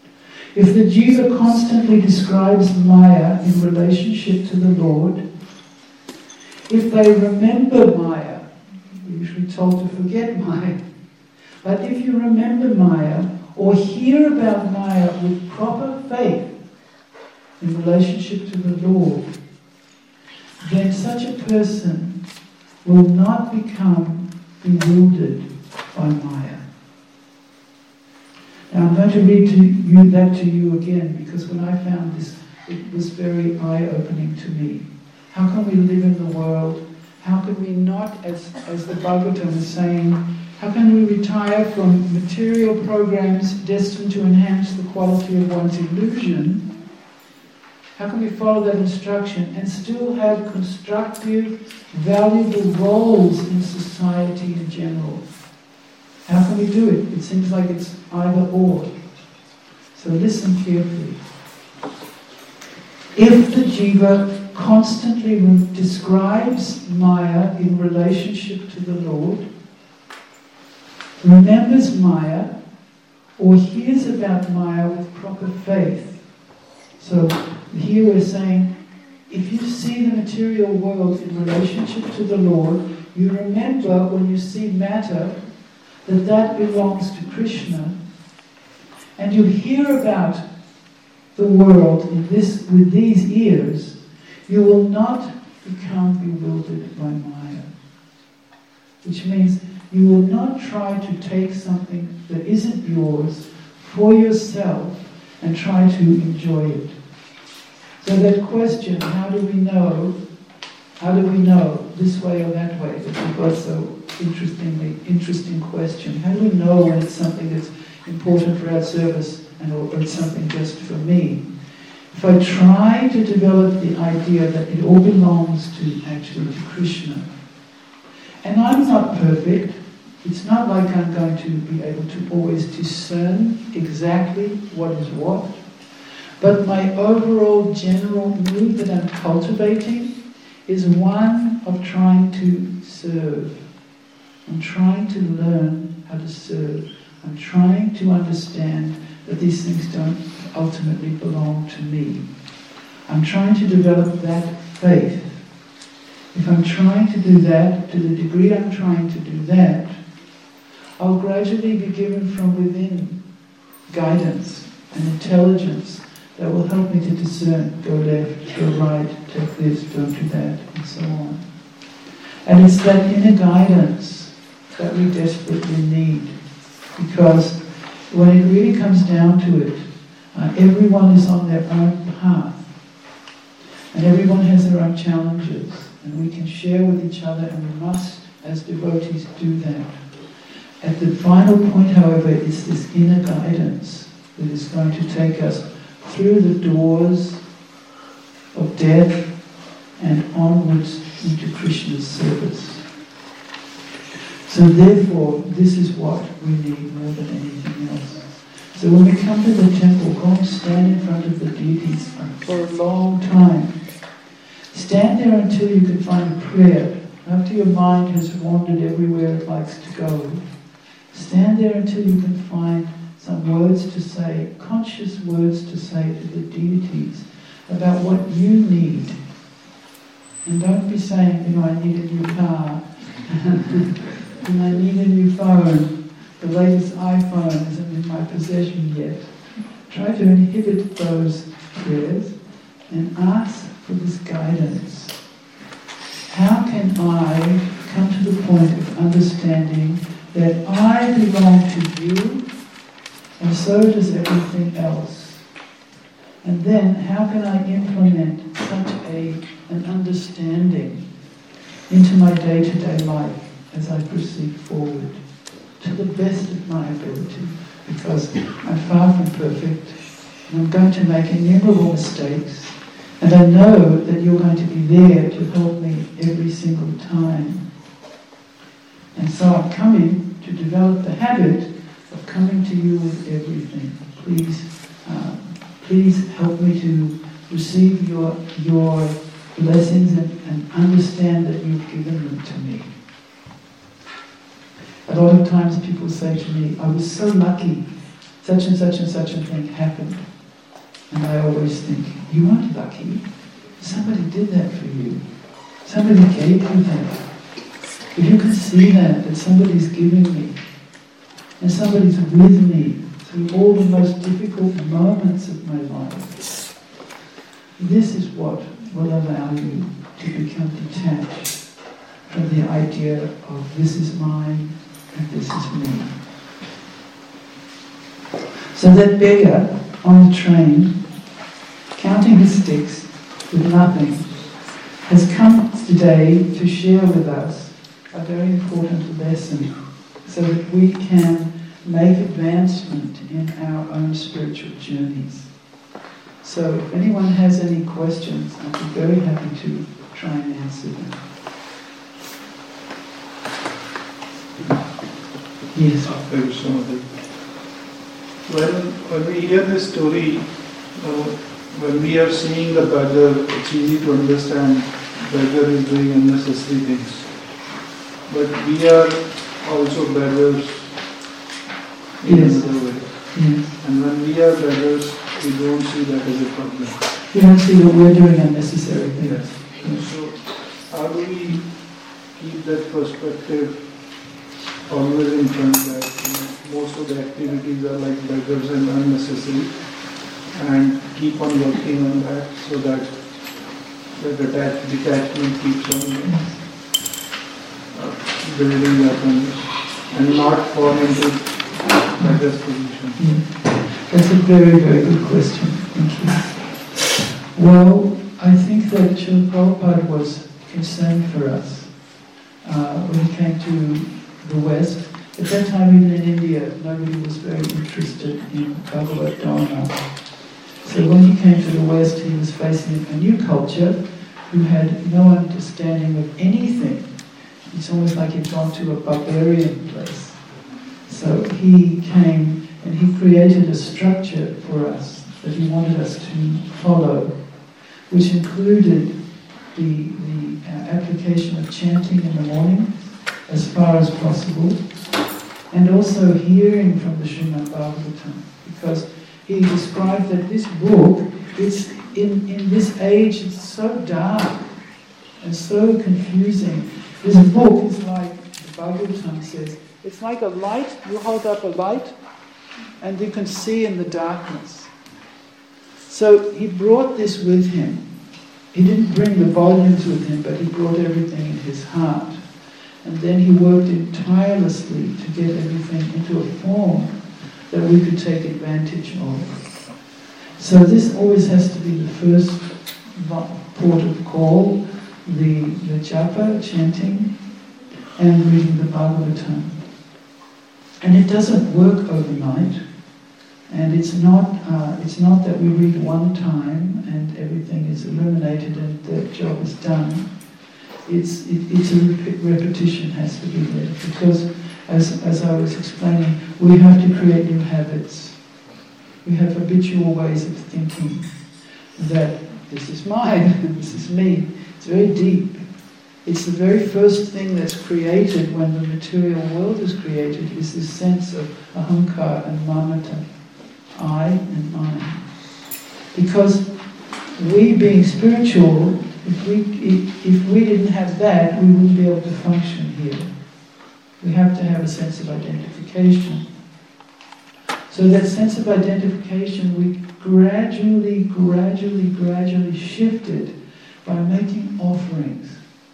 If the jiva constantly describes Maya in relationship to the Lord, If they remember Maya, we're usually told to forget Maya, but if you remember Maya or hear about Maya with proper faith in relationship to the Lord, then such a person will not become bewildered by Maya. Now I'm going to read that to you again, because when I found this, it was very eye-opening to me. How can we live in the world? How can we not, as the Bhagavatam is saying, how can we retire from material programs destined to enhance the quality of one's illusion? How can we follow that instruction and still have constructive, valuable roles in society in general? How can we do it? It seems like it's either or. So listen carefully. If the jiva constantly describes Maya in relationship to the Lord, remembers Maya, or hears about Maya with proper faith. So here we're saying, if you see the material world in relationship to the Lord, you remember when you see matter that belongs to Krishna, and you hear about the world with these ears, you will not become bewildered by Maya. Which means you will not try to take something that isn't yours for yourself and try to enjoy it. So that question, how do we know this way or that way, that we've got so interesting question. How do we know when it's something that's important for our service or it's something just for me? If I try to develop the idea that it all belongs to Krishna, and I'm not perfect, it's not like I'm going to be able to always discern exactly what is what, but my overall general mood that I'm cultivating is one of trying to serve. I'm trying to learn how to serve. I'm trying to understand that these things don't ultimately belong to me. I'm trying to develop that faith. If I'm trying to do that, to the degree I'm trying to do that, I'll gradually be given from within guidance and intelligence that will help me to discern, go left, go right, take this, don't do that, and so on. And it's that inner guidance that we desperately need, because when it really comes down to it, everyone is on their own path, and everyone has their own challenges, and we can share with each other, and we must, as devotees, do that. At the final point, however, is this inner guidance that is going to take us through the doors of death and onwards into Krishna's service. So therefore, this is what we need more than anything else. So when we come to the temple, go and stand in front of the deities for a long time. Stand there until you can find a prayer. After your mind has wandered everywhere it likes to go, stand there until you can find some words to say, conscious words to say to the deities about what you need. And don't be saying, I need a new car, and I need a new phone. The latest iPhone isn't in my possession yet. Try to inhibit those prayers and ask for this guidance. How can I come to the point of understanding that I belong to you, and so does everything else? And then, how can I implement such an understanding into my day-to-day life as I proceed forward, to the best of my ability? Because I'm far from perfect, and I'm going to make innumerable mistakes, and I know that you're going to be there to help me every single time. And so I'm coming to develop the habit of coming to you with everything. Please help me to receive your blessings and understand that you've given them to me. A lot of times people say to me, I was so lucky, such and such and such a thing happened. And I always think, you weren't lucky. Somebody did that for you. Somebody gave you that. If you can see that somebody's giving me, and somebody's with me through all the most difficult moments of my life, this is what will allow you to become detached from the idea of this is mine and this is me. So that beggar on the train, counting his sticks with nothing, has come today to share with us a very important lesson so that we can make advancement in our own spiritual journeys. So if anyone has any questions, I'd be very happy to try and answer them. Yes. When we hear this story, when we are seeing the beggar, it's easy to understand beggar is doing unnecessary things. But we are also beggars in another way. Yes. And when we are beggars, we don't see that as a problem. We don't see that we're doing unnecessary things. Yes. So how do we keep that perspective always in front that most of the activities are like beggars and unnecessary, and keep on working on that so that the detachment keeps on building up and not fall into beggar's position? That's a very, very good question. Thank you. Well, I think that Srila Prabhupada was concerned for us when he came to the West. At that time, even in India, nobody was very interested in Bhagavad Dharma. So when he came to the West, he was facing a new culture who had no understanding of anything. It's almost like he'd gone to a barbarian place. So he came and he created a structure for us that he wanted us to follow, which included the application of chanting in the morning as far as possible, and also hearing from the Srimad Bhagavatam, because he described that this book, it's in this age, it's so dark and so confusing. This book is like, the Bhagavatam says, it's like a light. You hold up a light and you can see in the darkness. So he brought this with him. He didn't bring the volumes with him, but he brought everything in his heart. And then he worked tirelessly to get everything into a form that we could take advantage of. So this always has to be the first port of call, the japa, chanting, and reading the Bhagavatam. And it doesn't work overnight, and it's not that we read one time and everything is eliminated and the job is done. It's a repetition has to be there, because as I was explaining, we have to create new habits. We have habitual ways of thinking that this is mine and this is me. It's very deep. It's the very first thing that's created when the material world is created, is this sense of ahankara and mamata, I and mine. Because we, being spiritual, if we didn't have that, we wouldn't be able to function here. We have to have a sense of identification. So that sense of identification we gradually shifted by making offerings.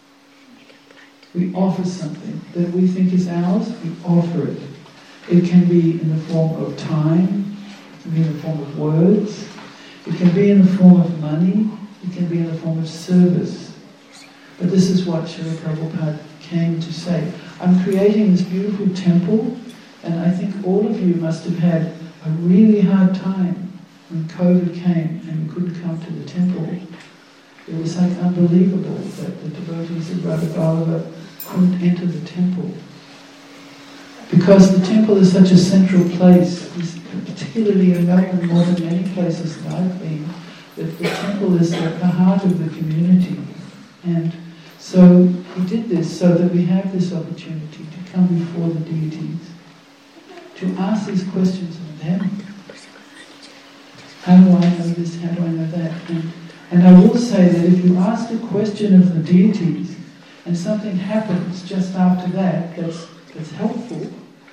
We offer something that we think is ours, we offer it. It can be in the form of time, it can be in the form of words, it can be in the form of money, it can be in the form of service. But this is what Srila Prabhupada came to say. I'm creating this beautiful temple, and I think all of you must have had a really hard time when COVID came and you couldn't come to the temple. It was like unbelievable that the devotees of Radha Vallabha couldn't enter the temple. Because the temple is such a central place, particularly in Melbourne more than many places that I've been, that the temple is at the heart of the community. And so he did this so that we have this opportunity to come before the deities, to ask these questions of them. How do I know this? How do I know that? And And I will say that if you ask a question of the deities and something happens just after that that's helpful,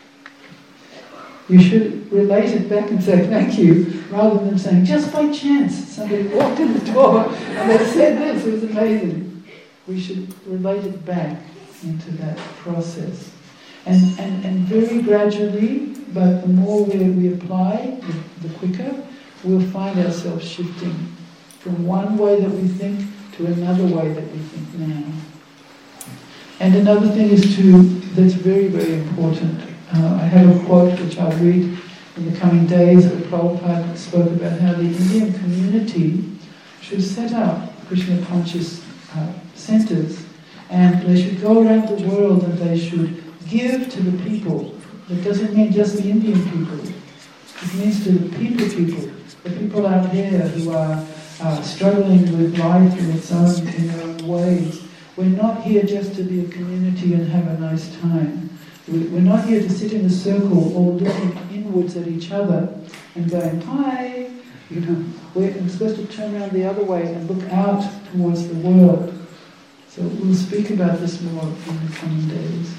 you should relate it back and say thank you, rather than saying, just by chance, somebody walked in the door and they said this, it was amazing. We should relate it back into that process. And very gradually, but the more we apply, the quicker, we'll find ourselves shifting from one way that we think to another way that we think now. And another thing that's very, very important. I have a quote which I'll read in the coming days where Prabhupada spoke about how the Indian community should set up Krishna conscious centers, and they should go around the world and they should give to the people. That doesn't mean just the Indian people. It means to the people out there who are struggling with life in their own ways. We're not here just to be a community and have a nice time. We're not here to sit in a circle all looking inwards at each other and going, hi. We're supposed to turn around the other way and look out towards the world. So we'll speak about this more in the coming days.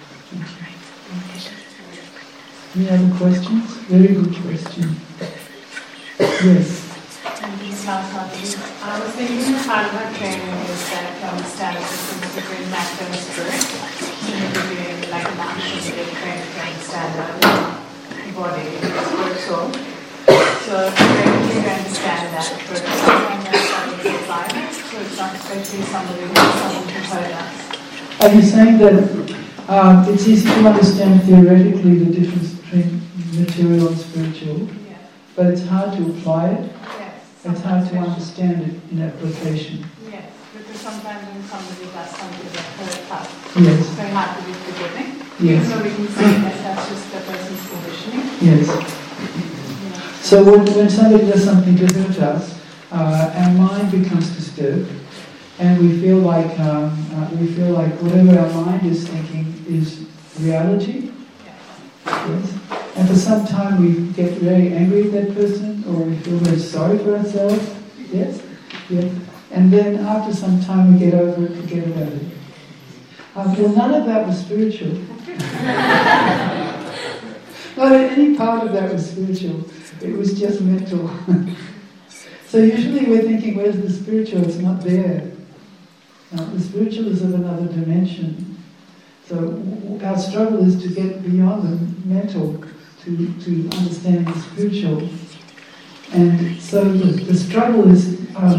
Any other questions? Very good question. Yes. I was thinking part of our training is that to understand the difference between matter and spirit. Maybe like an action to get trained to understand the body, spirit, soul. So training to understand that, but sometimes that's something to apply it. So it's not especially somebody who heard us. Are you saying that it's easy to understand theoretically the difference between material and spiritual, but it's hard to apply it? It's hard to understand it in application. Yes, because sometimes when somebody does something that hurts us, yes, it's very hard to be forgiving. Yes. So we can say that that's just the person's conditioning. Yes. So when somebody does something to hurt us, our mind becomes disturbed, and we feel like whatever our mind is thinking is reality. Yes. And for some time we get very angry at that person, or we feel very sorry for ourselves. Yes? Yes. And then after some time we get over it, forget about it. Well, none of that was spiritual. Not any part of that was spiritual. It was just mental. So usually we're thinking, where's the spiritual? It's not there. The spiritual is of another dimension. So our struggle is to get beyond the mental to understand the spiritual. And so the struggle is,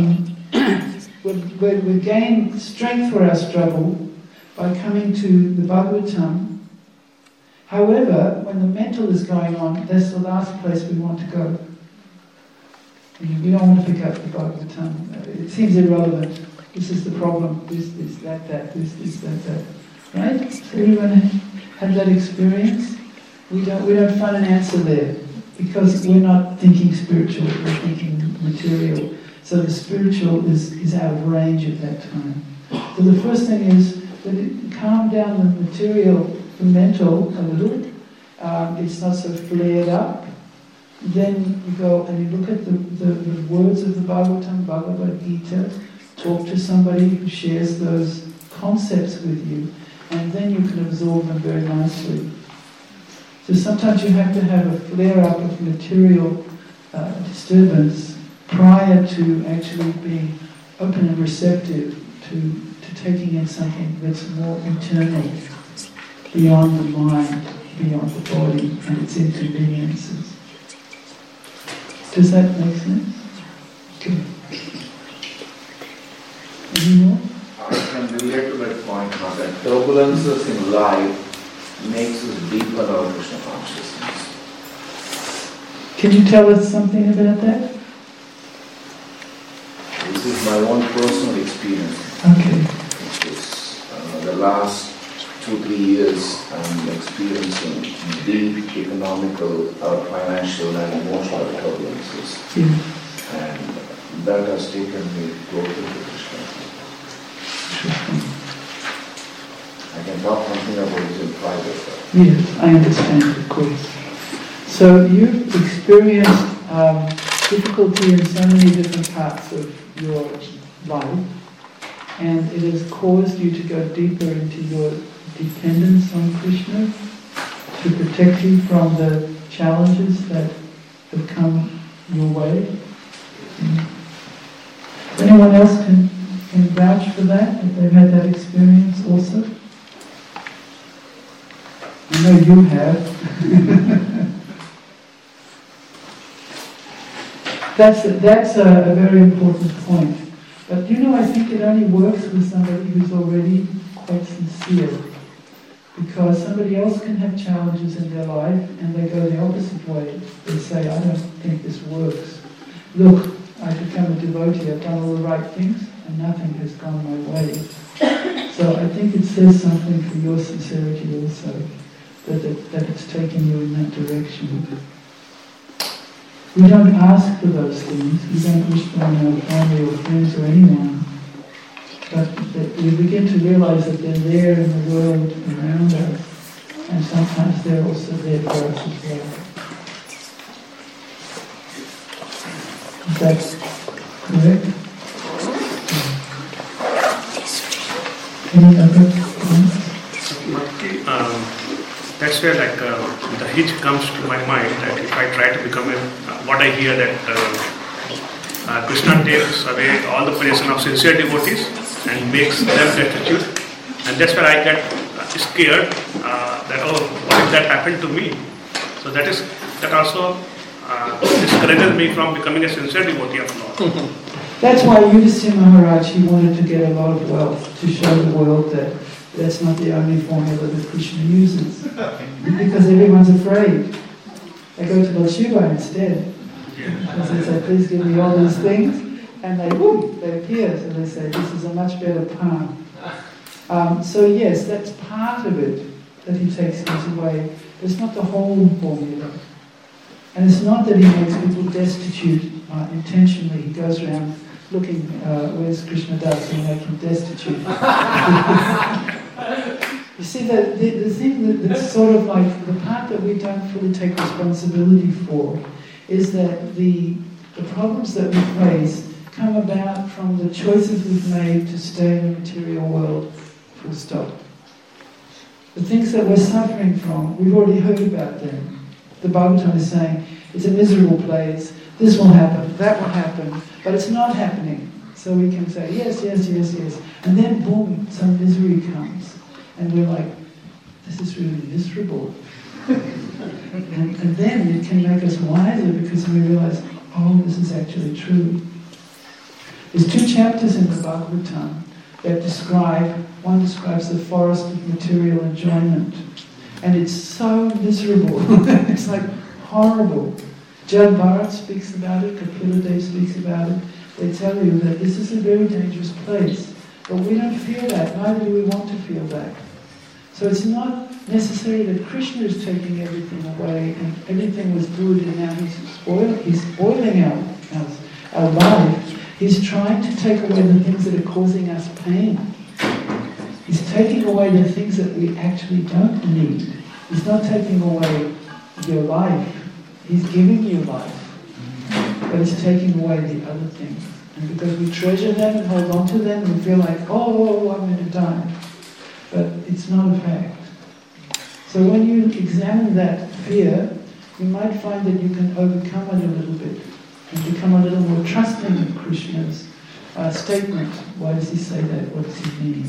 we gain strength for our struggle by coming to the Bhagavatam. However, when the mental is going on, that's the last place we want to go. We don't want to pick up the Bhagavatam. It seems irrelevant. This is the problem. This, that, that. Right? So everyone had that experience? We don't find an answer there because we're not thinking spiritual, we're thinking material. So the spiritual is out of range at that time. So the first thing is that it calm down the material, the mental a little. It's not so flared up. Then you go and you look at the words of the Bhagavatam, Bhagavad Gita, talk to somebody who shares those concepts with you, and then you can absorb them very nicely. So sometimes you have to have a flare-up of material disturbance prior to actually being open and receptive to taking in something that's more internal, beyond the mind, beyond the body and its inconveniences. Does that make sense? Okay. Any more? I can relate to that point now that turbulences in life makes us deeper our Krishna consciousness. Can you tell us something about that? This is my own personal experience. Okay. The last 2-3 years I'm experiencing deep economical, financial and emotional turbulences. Yeah. And that has taken me closer to Krishna. I can talk something about this in private. Yes, I understand, of course. So you've experienced difficulty in so many different parts of your life, and it has caused you to go deeper into your dependence on Krishna, to protect you from the challenges that have come your way. Anyone else can vouch for that, if they've had that experience also? I know you have. That's a very important point. But I think it only works with somebody who's already quite sincere. Because somebody else can have challenges in their life and they go the opposite way. They say, I don't think this works. Look, I've become a devotee, I've done all the right things and nothing has gone my way. So I think it says something for your sincerity also, that it's taken you in that direction. We don't ask for those things, we don't wish them on our family or friends or anyone. But we begin to realize that they're there in the world around us, and sometimes they're also there for us as well. Is that correct? Any other comments? That's where the hitch comes to my mind, that if I try to become what I hear that Krishna takes away all the possession of sincere devotees and makes them destitute, and that's where I get scared that what if that happened to me? So that also discourages me from becoming a sincere devotee of Lord. That's why Yudhisthira Maharaj, he wanted to get a lot of wealth to show the world that that's not the only formula that Krishna uses. Because everyone's afraid. They go to Lord Shiva instead. Because they say, please give me all these things. And they appear. So they say, this is a much better path. So yes, that's part of it, that he takes things away. But it's not the whole formula. And it's not that he makes people destitute intentionally. He goes around looking, where's Krishna Das, and make him destitute. You see, the thing that's sort of like the part that we don't fully take responsibility for is that the problems that we face come about from the choices we've made to stay in the material world, full stop. The things that we're suffering from, we've already heard about them. The Bhagavatam is saying, it's a miserable place, this will happen, that will happen, but it's not happening. So we can say, yes, yes, yes, yes. And then, boom, some misery comes. And we're like, this is really miserable. and then it can make us wiser because we realize, oh, this is actually true. There's 2 chapters in the Bhagavatam that one describes the forest of material enjoyment. And it's so miserable. It's like horrible. Jad Bharat speaks about it, Kapila Dev speaks about it. They tell you that this is a very dangerous place. But we don't feel that, neither do we want to feel that. So it's not necessarily that Krishna is taking everything away and everything was good and now he's spoiling our life. He's trying to take away the things that are causing us pain. He's taking away the things that we actually don't need. He's not taking away your life. He's giving you life. But he's taking away the other things. And because we treasure them and hold on to them, we feel like, oh, I'm going to die. But it's not a fact. So when you examine that fear, you might find that you can overcome it a little bit and become a little more trusting of Krishna's statement. Why does he say that? What does he mean?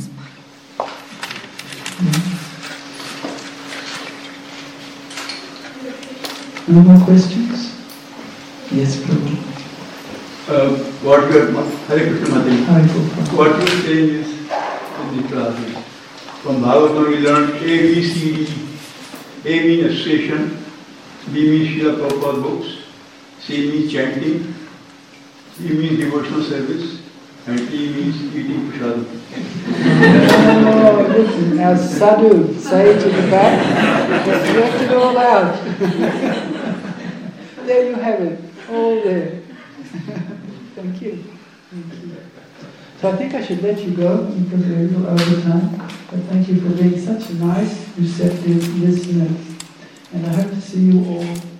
No more questions? Yes, Prabhu. What you are, Hare Krishna Mataji. What you are saying is in the classes. From Bhagavatam we learned A, B, C, D. A means association, B means Srila Prabhupada books, C means chanting, D means devotional service, and T means eating prasadam. Oh, listen, now sadhu, say to the back, just left it all out. There you have it, all there. Thank you. Thank you. So I think I should let you go because we're a little over time. But thank you for being such nice, receptive listeners. And I hope to see you all